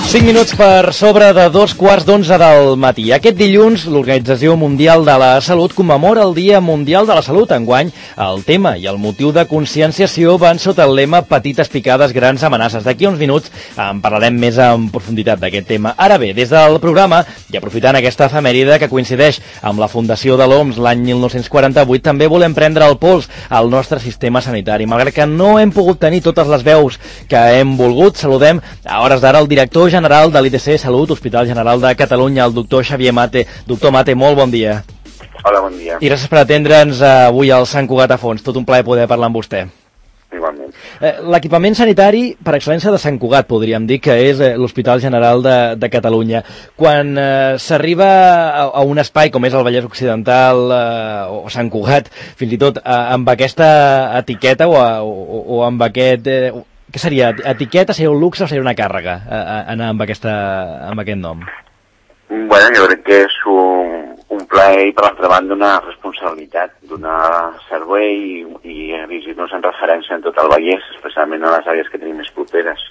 5 minuts per sobre de 2:15 del matí. Aquest dilluns, l'Organització Mundial de la Salut commemora el Dia Mundial de la Salut. Enguany, el tema i el motiu de conscienciació van sota el lema Petites picades, grans amenaces. D'aquí a uns minuts en parlarem més en profunditat d'aquest tema. Ara bé, des del programa, i aprofitant aquesta efemèride que coincideix amb la fundació de l'OMS l'any 1948, també volem prendre el pols al nostre sistema sanitari. Malgrat que no hem pogut tenir totes les veus que hem volgut, saludem a hores d'ara el director general de l'IDC Salut, Hospital General de Catalunya, el doctor Xavier Mate. Doctor Mate, molt bon dia. Hola, bon dia. I gràcies per atendre'ns avui al Sant Cugat a Fons. Tot un plaer poder parlar amb vostè. Igualment. L'equipament sanitari per excel·lència de Sant Cugat, podríem dir, que és l'Hospital General de Catalunya. Quan s'arriba a un espai com és el Vallès Occidental o Sant Cugat, fins i tot amb aquesta etiqueta o amb aquest... Què seria? Etiqueta? Seria un luxe o seria una càrrega anar amb aquest nom? Bueno, jo crec que és un plaer i per l'altra banda una responsabilitat, donar servei i dirigir-nos en referència en tot el Vallès, especialment a les àrees que tenim més properes.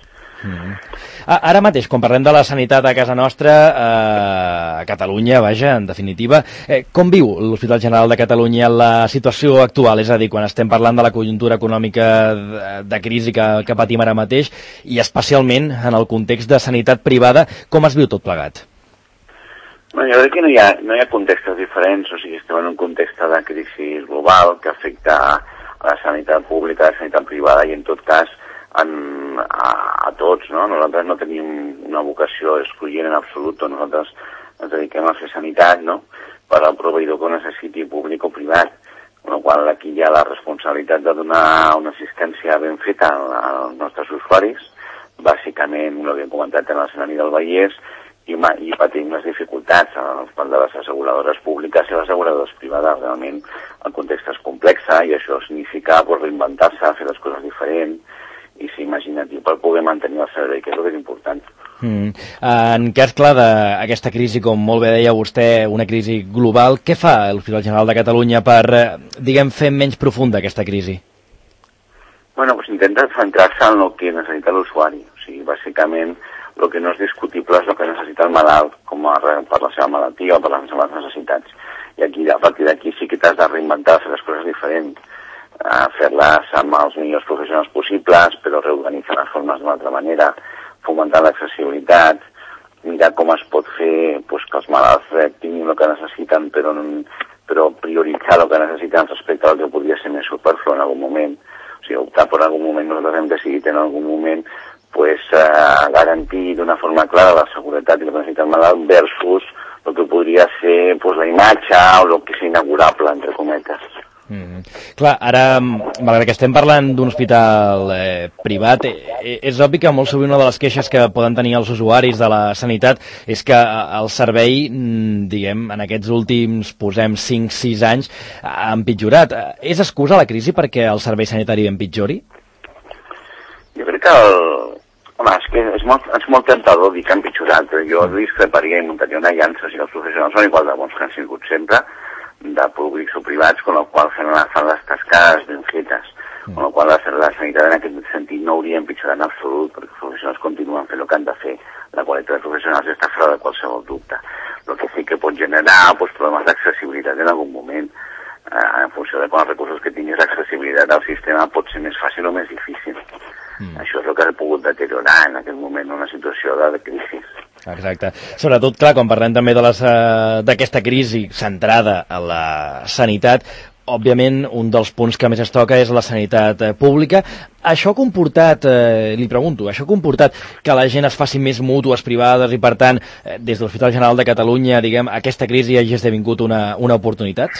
Ara mateix, quan parlem de la sanitat a casa nostra, a Catalunya, vaja, en definitiva, com viu l'Hospital General de Catalunya la situació actual? És a dir, quan estem parlant de la conjuntura econòmica de crisi que patim ara mateix, i especialment en el context de sanitat privada, com es viu tot plegat? Bueno, jo crec que no hi ha contextos diferents, o sigui, estem en un context de crisi global que afecta a la sanitat pública, a la sanitat privada i en tot cas a tots, no? Nosaltres no tenim una vocació excloent en absolut, nosaltres ens dediquem a fer sanitat, no?, per al proveïdor que ho necessiti, públic o privat, amb la qual aquí hi ha la responsabilitat de donar una assistència ben feta als nostres usuaris, bàsicament el que hem comentat en l'escenari del Vallès, i patim les dificultats per de les asseguradores públiques i les asseguradores privades. Realment el context és complex i això significa reinventar-se, fer les coses diferents i ser imaginatiu per poder mantenir el servei, que és el que és important. En cas clar d'aquesta crisi, com molt bé deia vostè, una crisi global, què fa l'Hospital General de Catalunya per, diguem, fer menys profunda aquesta crisi? Bueno, pues intenta centrar-se en el que necessita l'usuari. O sigui, bàsicament, el que no és discutible és el que necessita el malalt per la seva malaltia o per les seves necessitats. I aquí, a partir d'aquí sí que t'has de reinventar, fer les coses diferents, fer-les amb els millors professionals possibles, però reorganitzar les formes d'una altra manera, fomentar l'accessibilitat, mirar com es pot fer que els malalts tinguin el que necessiten, però prioritzar el que necessiten respecte al que podria ser més superflu en algun moment. O sigui, optar per algun moment, nosaltres hem decidit en algun moment garantir d'una forma clara la seguretat i la necessitat del malalt versus el que podria ser la imatge o el que és inaugurable, entre cometes. Clar, ara, malgrat que estem parlant d'un hospital privat, és obvi que molt sovint una de les queixes que poden tenir els usuaris de la sanitat és que el servei, diguem, en aquests últims, 5-6 anys, ha empitjorat. És excusa la crisi perquè el servei sanitari empitjori? Jo crec que és molt tentador dir que han pitjorat, però jo discreparia i muntaria una llança. Si els professionals són igual de bons que han sigut sempre, de públics o privats, amb la qual fan les tascades ben fetes, amb la qual la sanitat en aquest sentit no hauria empitjorat en absolut, perquè els professionals continuen fent el que han de fer. La qualitat dels professionals està fora de qualsevol dubte. El que sí que pot generar problemes d'accessibilitat en algun moment, en funció de quants recursos que tinguis, l'accessibilitat al sistema pot ser més fàcil o més difícil. Això és el que ha pogut deteriorar en aquest moment una situació de crisi. Exacte. Sobretot, clar, quan parlem també d'aquesta crisi centrada a la sanitat, òbviament un dels punts que més es toca és la sanitat pública. Això ha comportat, li pregunto, que la gent es faci més mútues privades i, per tant, des de l'Hospital General de Catalunya, diguem, aquesta crisi hagi esdevingut una oportunitat?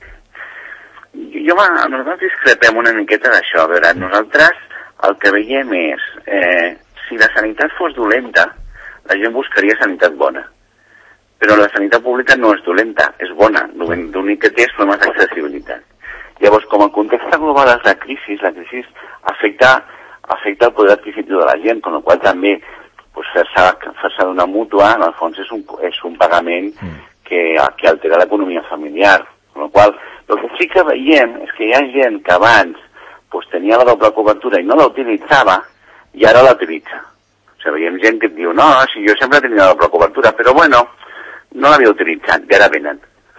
Nosaltres discrepem una miqueta d'això. A veure, nosaltres el que veiem és, si la sanitat fos dolenta, la gent buscaria sanitat bona. Però la sanitat pública no és dolenta, és bona. L'únic que té és problemes d'accessibilitat. Llavors, com el context global és la crisi afecta el poder adquisitiu de la gent, amb la qual també fer-se d'una mútua, en el fons, és un pagament que altera l'economia familiar. Amb la qual el que sí que veiem és que hi ha gent que abans tenia la doble cobertura i no la utilitzava, i ara la utilitza. O O sigui, veiem gent que et diu, no, si jo sempre tenia la cobertura, però bueno, no l'havia utilitzat, i ara venen.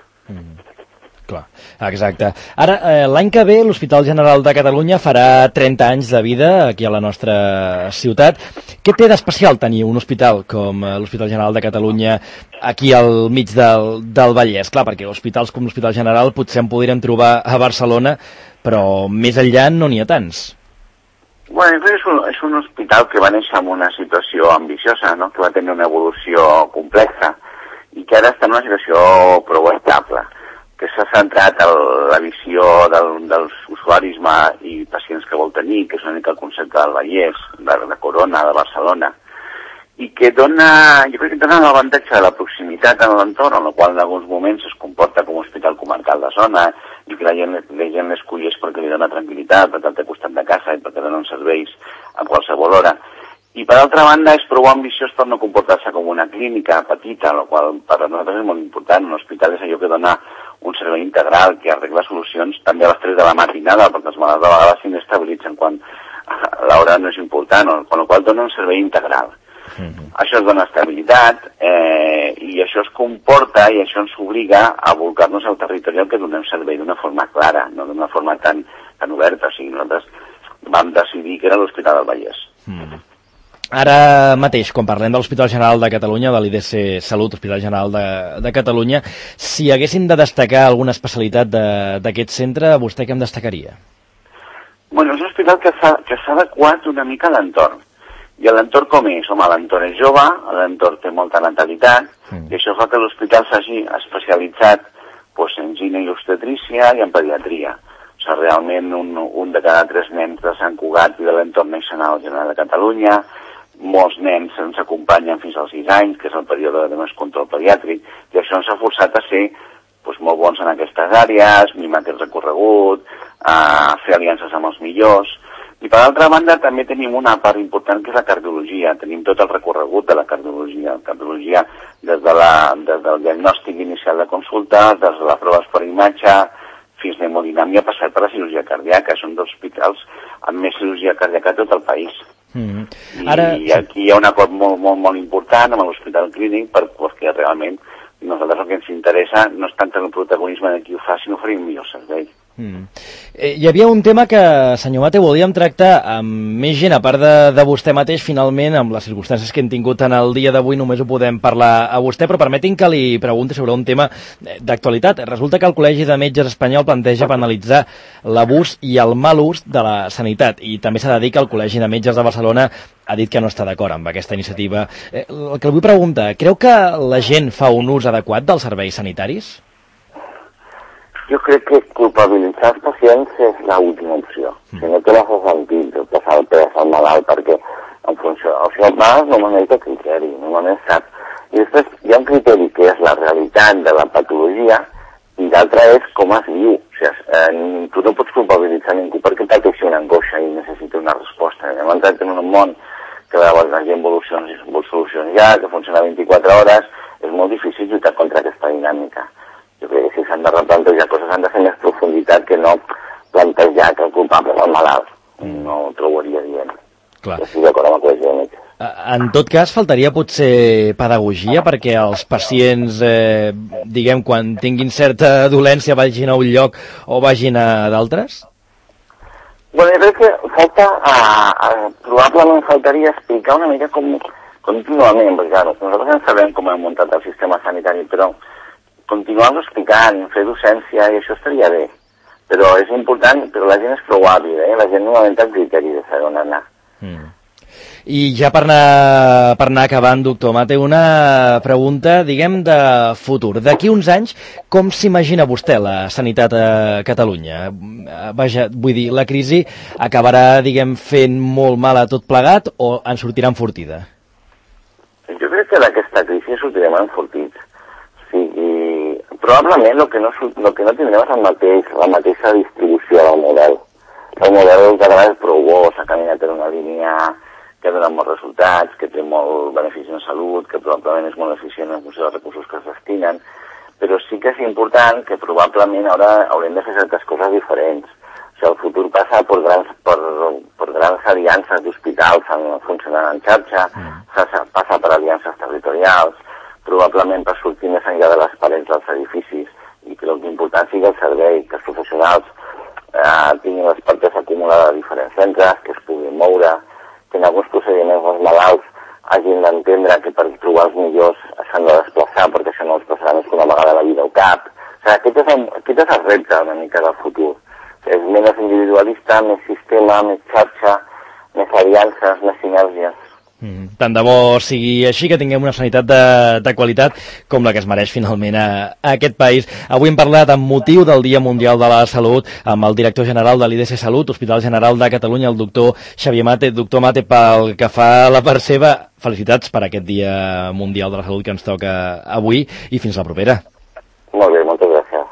Clar, exacte. Ara, l'any que ve, l'Hospital General de Catalunya farà 30 anys de vida aquí a la nostra ciutat. Què té d'especial tenir un hospital com l'Hospital General de Catalunya aquí al mig del Vallès? Clar, perquè hospitals com l'Hospital General potser en podríem trobar a Barcelona, però més enllà no n'hi ha tants. Bueno, és un hospital que va néixer en una situació ambiciosa, no? Que va tenir una evolució complexa i que ara està en una situació prou estable, que s'ha centrat en la visió dels usuaris i pacients que vol tenir, que és una mica el concepte del Vallès, de Corona, de Barcelona, i que jo crec que dona l'avantatge de la proximitat en l'entorn, en el qual en alguns moments es comporta com un hospital comarcal de zona, i que la gent l'escull perquè li dona tranquil·litat, perquè el té costat de casa i perquè donen serveis a qualsevol hora. I per altra banda és prou ambiciós per no comportar-se com una clínica petita, el qual per a nosaltres és molt important. Un hospital és allò que dona un servei integral, que arregla solucions també a les 3 de la matinada, perquè els malalts de vegades s'inestabilitzen quan l'hora no és important, amb la qual dona un servei integral. Això ens dona estabilitat i això es comporta i això ens obliga a volcar-nos al territori al que donem servei d'una forma clara, no d'una forma tan oberta. O sigui, nosaltres vam decidir que era l'Hospital del Vallès. Ara mateix, quan parlem de l'Hospital General de Catalunya, de l'IDC Salut, Hospital General de Catalunya, si haguéssim de destacar alguna especialitat d'aquest centre, vostè què em destacaria? Bueno, és un hospital que s'ha adequat una mica a l'entorn. I l'entorn com és? Home, l'entorn és jove, l'entorn té molta natalitat, i això fa que l'hospital s'hagi especialitzat en gine i obstetrícia i en pediatria. O sigui, realment un de cada 3 nens de Sant Cugat i de l'entorn neixen al General de Catalunya, molts nens ens acompanyen fins als 6 anys, que és el període de més control pediàtric, i això ens ha forçat a ser molt bons en aquestes àrees, mimar aquest recorregut, fer aliances amb els millors. I per altra banda també tenim una part important que és la cardiologia, tenim tot el recorregut de la cardiologia, des del diagnòstic inicial de consulta, des de les proves per imatge, fins a l'hemodinàmica, passat per la cirurgia cardíaca. Són dos hospitals amb més cirurgia cardíaca a tot el país. I aquí hi ha un acord molt important amb l'Hospital Clínic perquè realment nosaltres el que ens interessa no és tant el protagonisme de qui ho fa, sinó oferir un millor servei. Hi havia un tema que, senyor Mate, volíem tractar amb més gent, a part de vostè mateix. Finalment, amb les circumstàncies que hem tingut en el dia d'avui, només ho podem parlar a vostè, però permeti'm que li pregunti sobre un tema d'actualitat. Resulta que el Col·legi de Metges espanyol planteja penalitzar l'abús i el mal ús de la sanitat, i també s'ha de dir que el Col·legi de Metges de Barcelona ha dit que no està d'acord amb aquesta iniciativa. El que li vull preguntar, creu que la gent fa un ús adequat dels serveis sanitaris? Jo crec que culpabilitzar els pacients és l'última opció. Si no té massa sentit passar el pes al malalt, perquè en funció... O sigui, el malalt normalment té criteri, normalment sap. I després hi ha un criteri que és la realitat de la patologia i l'altre és com es viu. O sigui, tu no pots culpabilitzar ningú perquè pateixi una angoixa i necessita una resposta. Hem entrat en un món que la gent vol solucions ja, que funciona 24 hores, és molt difícil lluitar contra aquesta dinàmica. Jo crec que si s'han de replantejar coses han de fer més profunditat que no plantejar que el culpable és el malalt. No ho trobaria dient. Clar. Jo estic d'acord amb el Col·legi de Metges. En tot cas, faltaria potser pedagogia perquè els pacients, diguem, quan tinguin certa dolència vagin a un lloc o vagin a d'altres? Bueno, jo crec que falta, probablement faltaria explicar una mica com contínuament, perquè clar, nosaltres en sabem com hem muntat el sistema sanitari, però continuar-lo explicant, fer docència, i això estaria bé. Però és important, però la gent és prou hàbil, la gent normalment té el criteri de saber on anar. I ja per anar acabant, doctor Mate, una pregunta, diguem, de futur. D'aquí uns anys, com s'imagina vostè la sanitat a Catalunya? Vaja, vull dir, la crisi acabarà, diguem, fent molt mal a tot plegat o en sortirà enfortida? Jo crec que d'aquesta crisi sortirem enfortits. Probablement el que no tindrem és la mateixa distribució del model. El model català és prou bo, s'ha caminat en una línia que dona molts resultats, que té molt benefici en salut, que probablement és molt eficient en funció dels recursos que es destinen, però sí que és important que probablement ara haurem de fer certes coses diferents. O sigui, el futur passa per grans aliances d'hospitals funcionant en xarxa, passa per aliances territorials, probablement per sortir més enllà de les parets dels edificis, i que l'important sigui el servei, que els professionals tinguin l'expertesa acumulada a diferents centres, que es puguin moure, que en alguns procediments els malalts hagin d'entendre que per trobar els millors s'han de desplaçar, perquè això no els passarà més que una vegada a la vida al cap. O sigui, aquest és el repte una mica del futur. És menys individualista, més sistema, més xarxa, més aliances, més sinergies. Tant de bo sigui així, que tinguem una sanitat de qualitat com la que es mereix finalment a aquest país. Avui hem parlat amb motiu del Dia Mundial de la Salut amb el director general de l'IDC Salut, Hospital General de Catalunya, el doctor Xavier Mate. Doctor Mate, pel que fa la part seva, felicitats per aquest Dia Mundial de la Salut que ens toca avui i fins la propera. Molt bé, moltes gràcies.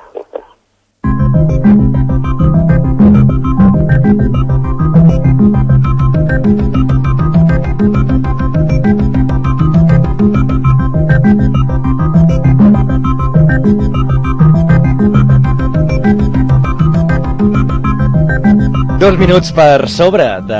Dos minuts per sobre de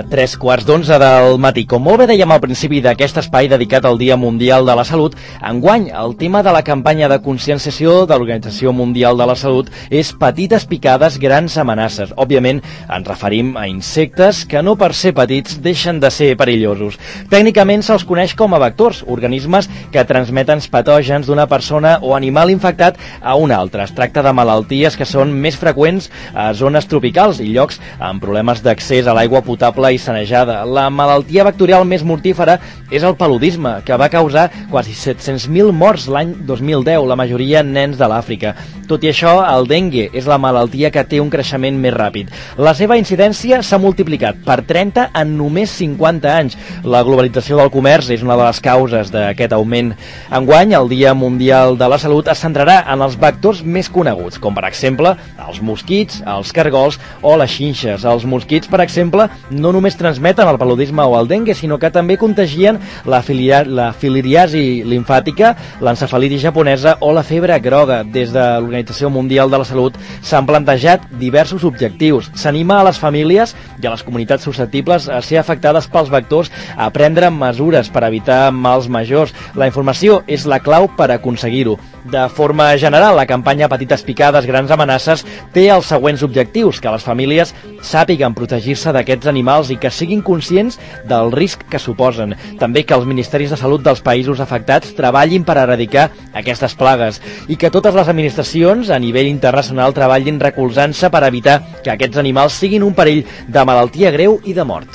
3:15 del matí. Com molt bé dèiem al principi d'aquest espai dedicat al Dia Mundial de la Salut, enguany el tema de la campanya de conscienciació de l'Organització Mundial de la Salut és petites picades, grans amenaces. Òbviament ens referim a insectes que no per ser petits deixen de ser perillosos. Tècnicament se'ls coneix com a vectors, organismes que transmeten patògens d'una persona o animal infectat a un altre. Es tracta de malalties que són més freqüents a zones tropicals i llocs amb problemes d'accés a l'aigua potable i sanejada. La malaltia bacterial més mortífera és el paludisme, que va causar quasi 700.000 morts l'any 2010, la majoria nens de l'Àfrica. Tot i això, el dengue és la malaltia que té un creixement més ràpid. La seva incidència s'ha multiplicat per 30 en només 50 anys. La globalització del comerç és una de les causes d'aquest augment. Enguany, el Dia Mundial de la Salut es centrarà en els vectors més coneguts, com per exemple els mosquits, els cargols o les xinxes. Els mosquits, per exemple, no només transmeten el paludisme o el dengue, sinó que també contagien la filariasi limfàtica, l'encefalitis japonesa o la febre groga. Des de l'Organització Mundial de la Salut s'han plantejat diversos objectius. S'anima a les famílies i a les comunitats susceptibles a ser afectades pels vectors a prendre mesures per evitar mals majors. La informació és la clau per aconseguir-ho. De forma general, la campanya Petites Picades, Grans Amenaces té els següents objectius: que les famílies sàpiguen protegir-se d'aquests animals i que siguin conscients del risc que suposen. També que els ministeris de salut dels països afectats treballin per erradicar aquestes plagues i que totes les administracions a nivell internacional treballin recolzant-se per evitar que aquests animals siguin un perill de malaltia greu i de mort.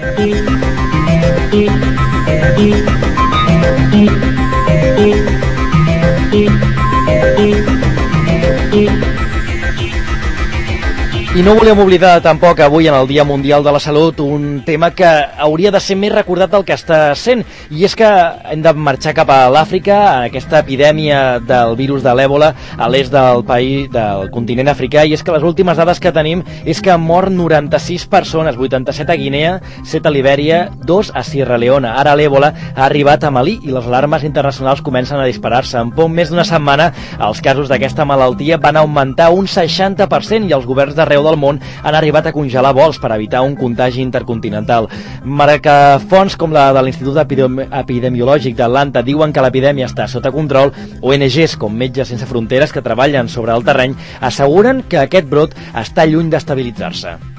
I no volem oblidar tampoc avui en el Dia Mundial de la Salut un tema que hauria de ser més recordat del que està sent, i és que hem de marxar cap a l'Àfrica, a aquesta epidèmia del virus de l'èbola a l'est del país, del continent africà, i és que les últimes dades que tenim és que han mort 96 persones, 87 a Guinea, 7 a Libèria, 2 a Sierra Leona. Ara l'èbola ha arribat a Malí i les alarmes internacionals comencen a disparar-se. En poc més d'una setmana els casos d'aquesta malaltia van augmentar un 60% i els governs d'arreu del món han arribat a congelar vols per evitar un contagi intercontinental. Fonts com la de l'Institut Epidemiològic d'Atlanta diuen que l'epidèmia està sota control. ONGs com Metges Sense Fronteres, que treballen sobre el terreny, asseguren que aquest brot està lluny d'estabilitzar-se.